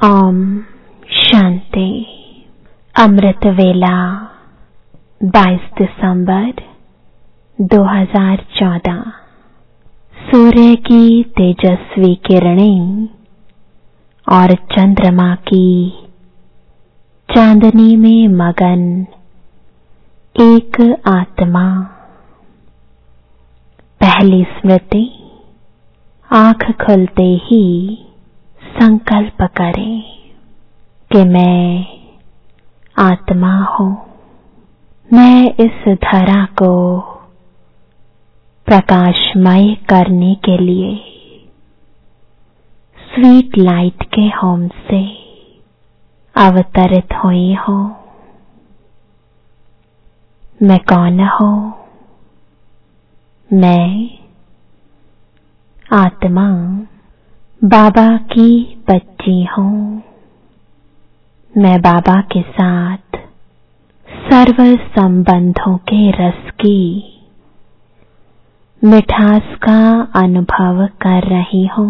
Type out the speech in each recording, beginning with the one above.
ओम शांति। अमृत वेला 22 दिसंबर 2014। सूर्य की तेजस्वी किरणें और चंद्रमा की चांदनी में मगन एक आत्मा। पहली स्मृति, आंख खुलते ही संकल्प करें कि मैं आत्मा हूँ। मैं इस धरा को प्रकाशमय करने के लिए स्वीट लाइट के होम से अवतरित हुई हूँ। मैं कौन हूँ? मैं आत्मा बाबा की बच्ची हूँ। मैं बाबा के साथ सर्व संबंधों के रस की मिठास का अनुभव कर रही हूँ।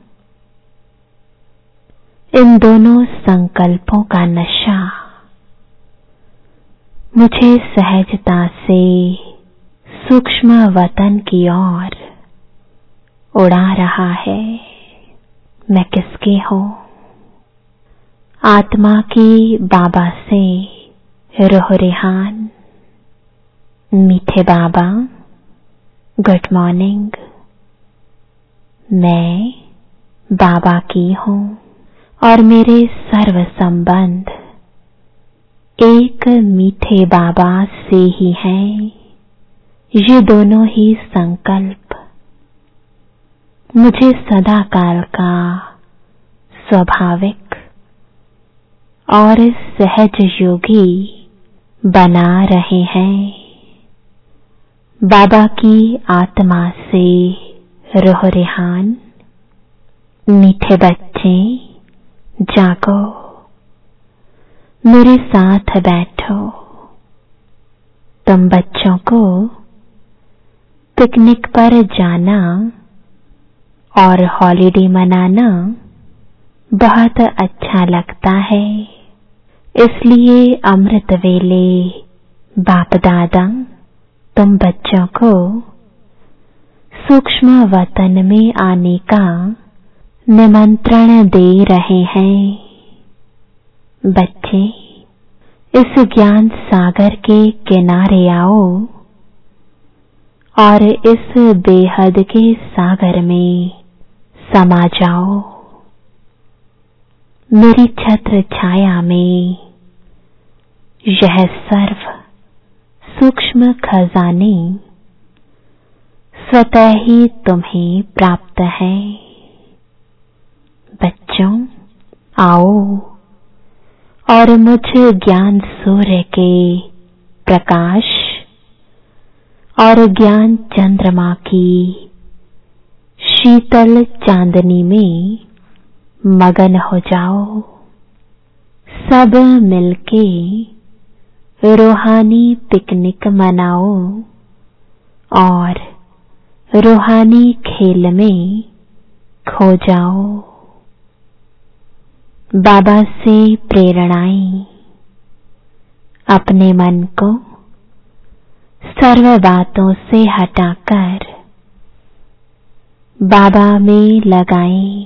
इन दोनों संकल्पों का नशा मुझे सहजता से सूक्ष्म वतन की ओर उड़ा रहा है। मैं किसकी हूँ? आत्मा की बाबा से रूह रिहान। मीठे बाबा, गुड मॉर्निंग। मैं बाबा की हूँ और मेरे सर्व संबंध एक मीठे बाबा से ही हैं। ये दोनों ही संकल्प मुझे सदा काल का स्वाभाविक और सहज योगी बना रहे हैं। बाबा की आत्मा से रूह रिहान। मीठे बच्चे, जागो, मेरे साथ बैठो। तुम बच्चों को पिकनिक पर जाना और हॉलिडे मनाना बहुत अच्छा लगता है। इसलिए अमृत वेले बाप दादा तुम बच्चों को सूक्ष्म वतन में आने का निमंत्रण दे रहे हैं। बच्चे, इस ज्ञान सागर के किनारे आओ और इस बेहद के सागर में समा जाओ। मेरी छत्र छाया में यह सर्व सूक्ष्म खजाने स्वतः ही तुम्हें प्राप्त है। बच्चों, आओ और मुझ ज्ञान सूर्य के प्रकाश और ज्ञान चंद्रमा की शीतल चांदनी में मगन हो जाओ। सब मिलके रूहानी पिकनिक मनाओ और रूहानी खेल में खो जाओ। बाबा से प्रेरणाएं। अपने मन को सर्व बातों से हटाकर बाबा में लगाएं।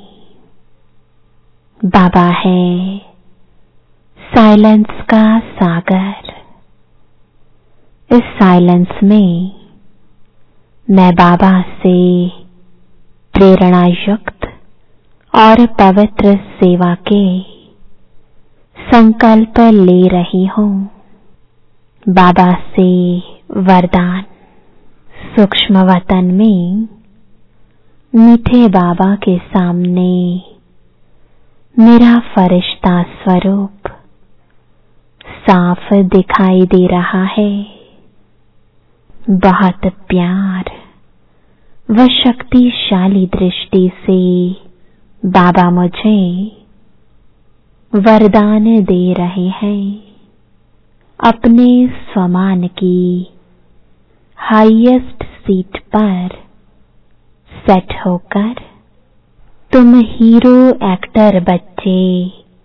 बाबा है साइलेंस का सागर। इस साइलेंस में मैं बाबा से प्रेरणा युक्त और पवित्र सेवा के संकल्प ले रही हूँ। बाबा से वरदान। सूक्ष्म वतन में मीठे बाबा के सामने मेरा फरिश्ता स्वरूप साफ दिखाई दे रहा है। बहुत प्यार व शक्तिशाली दृष्टि से बाबा मुझे वरदान दे रहे हैं। अपने स्वमान की हाईएस्ट सीट पर सेट होकर तुम हीरो एक्टर बच्चे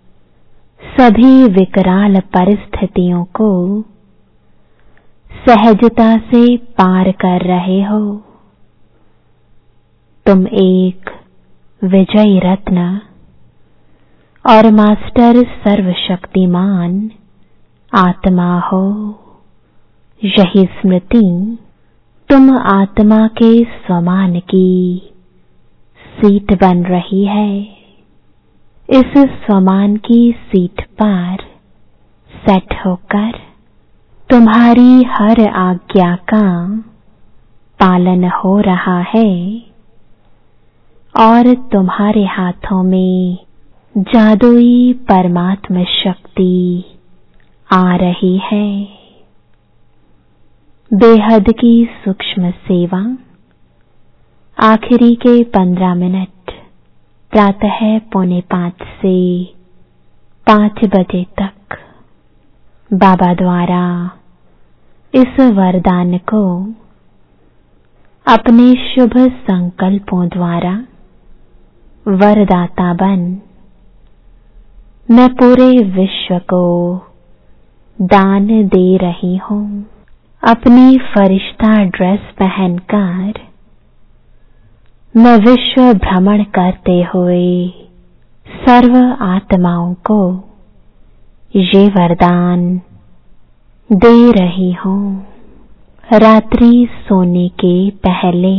सभी विकराल परिस्थितियों को सहजता से पार कर रहे हो। तुम एक विजयी रत्न और मास्टर सर्वशक्तिमान आत्मा हो। यही स्मृति तुम आत्मा के स्वमान की सीट बन रही है। इस स्वमान की सीट पर सेट होकर तुम्हारी हर आज्ञा का पालन हो रहा है और तुम्हारे हाथों में जादुई परमात्मा शक्ति आ रही है। बेहद की सूक्ष्म सेवा आखिरी के 15 मिनट प्रातः 4:45 से 5 बजे तक बाबा द्वारा इस वरदान को अपने शुभ संकल्पों द्वारा वरदाता बन मैं पूरे विश्व को दान दे रही हूँ। अपनी फरिश्ता ड्रेस पहनकर मैं विश्व भ्रमण करते हुए सर्व आत्माओं को ये वरदान दे रही हूँ। रात्रि सोने के पहले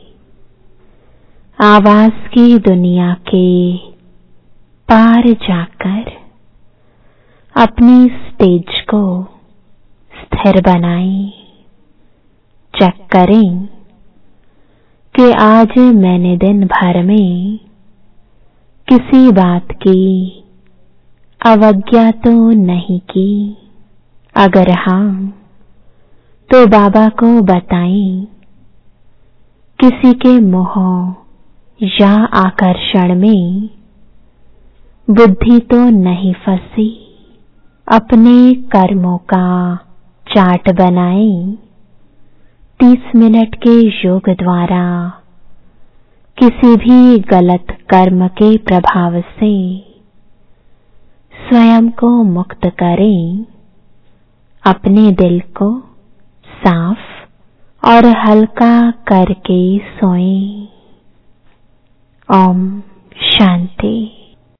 आवाज की दुनिया के पार जाकर अपनी स्टेज को स्थिर बनाएं। चेक करें कि आज मैंने दिन भर में किसी बात की अवज्ञा तो नहीं की। अगर हाँ तो बाबा को बताएं। किसी के मोह या आकर्षण में बुद्धि तो नहीं फंसी। अपने कर्मों का चार्ट बनाएं। 30 मिनट के योग द्वारा किसी भी गलत कर्म के प्रभाव से स्वयं को मुक्त करें। अपने दिल को साफ और हल्का करके सोएं। ओम शांति।